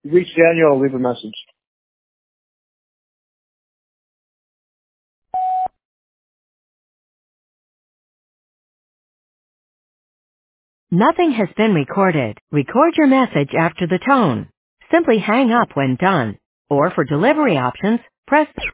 You reach Daniel, leave a message. Nothing has been recorded. Record your message after the tone. Simply hang up when done. Or for delivery options, press